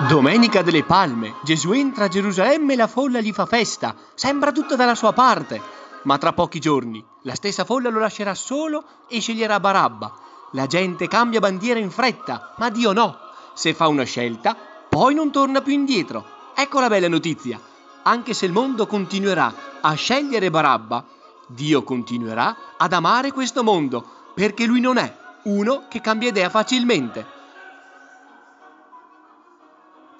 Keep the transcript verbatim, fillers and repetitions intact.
Domenica delle Palme, Gesù entra a Gerusalemme e la folla gli fa festa, sembra tutta dalla sua parte, ma tra pochi giorni la stessa folla lo lascerà solo e sceglierà Barabba. La gente cambia bandiera in fretta, ma Dio no, se fa una scelta, poi non torna più indietro. Ecco la bella notizia, anche se il mondo continuerà a scegliere Barabba, Dio continuerà ad amare questo mondo, perché lui non è uno che cambia idea facilmente.